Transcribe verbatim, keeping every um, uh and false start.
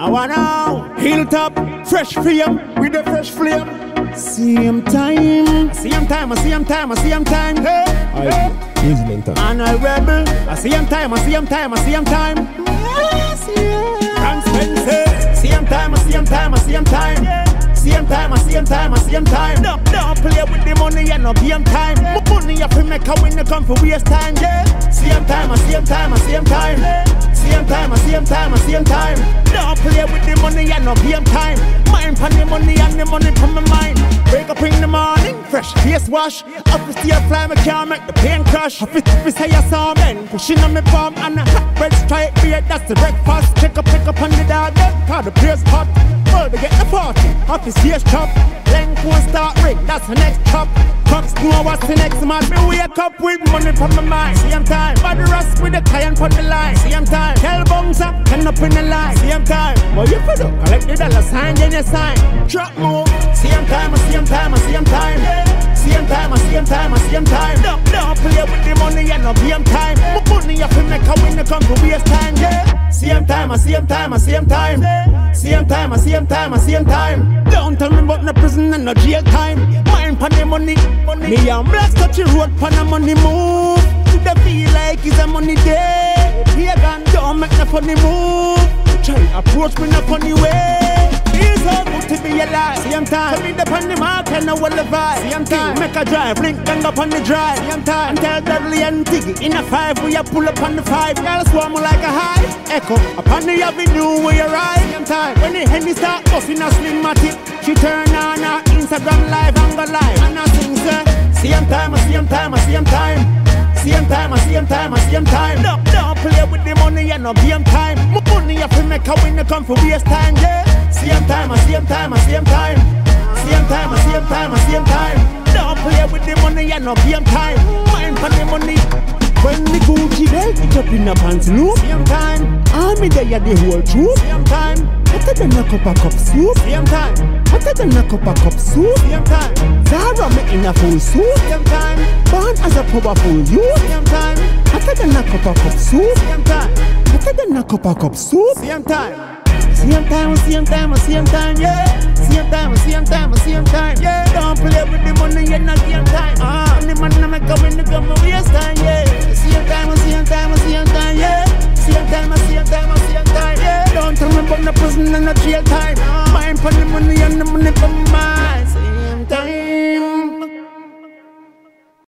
I wanna hilltop, fresh flame with the fresh flame. Same time, same time, a same time, a same time. Hey, hey. And I rebel, a same time, a same time, a same time. Yes, yeah. Transpense, same time, a same time, a same time. Same time, a same time, a same time. No, don't play with the money and no game time. Money you fi make a win, you come for waste time. Yeah. Same time, a same time, a same time. Same time, a same time, a same time. Don't play with the money and no game time. Mind for the money and the money from my mind. Wake up in the morning, fresh face wash. Up to stay fly, me can't make the pain crush. Up it, up it, say I saw men pushing on me palm and a hot bread straight beard. That's the breakfast. Check up, pick up on the dog. Call the place hot. They get the party, off his ears chop. Length won't start ring, that's the next chop. Cops know what's the next man. Me wake up with money from my mind. Same time, body rust with the client on the line. Same time, tell bouncer, turn up in the line. Same time, what you for do? Collect the dollar sign, then you sign. Drop move. Same time, same time, same time. Same time, same time, same time. Don't, don't play with the money and no game time. Money you fi make a win, you come to waste time. Yeah. Same time, same time, same time. Same time, same time, same time. Don't tell me about no prison and no jail time. Mind for the money, money. Me and blacks touch the road for the money move. They feel like it's a money day. Pagan, don't make no funny move. Try approach me no funny way. It's so good to be alive. Same time, come in the pan the mark and I will vibe. Same time, make a drive, link gang up on the drive. Same time, and tell Dudley and Tiggy in a five, we a pull up on the five. Girl swarm like a hive. Echo upon the avenue where you ride. Same time, when the Henny start busting a slim matic, she turn on her Instagram live and go live. And I sing say, same time, same time, same time. Same time, same time, same time. Don't, don't play with the money and no game time. Money you fi make a win, you come for waste time, yeah. Same time, same time, same time. Same time, same time, same time. Don't play with the money and no game time. Mind for the money. When the Gucci belt it up in the pants loop. Same time. Army there the whole troop. Same time. Hotter than a cup of cup soup. Same time. Hotter than a cup of cup soup. Same time. Zara me in a full suit. Same time. Born as a powerful youth. Same time. Hotter than a cup of cup soup. Same time. Hotter than a cup of cup soup. Same time. Same time, same time, same time, yeah. Same time, same time, same time, yeah. Don't play with the money, you're not game time. Ah, the man na make a win, the come waste time, yeah. Same time, same time, same time, yeah. Same time, same time, same time, yeah. Don't tell me about the prison and the jail time. Mind for the money and the money for my mind.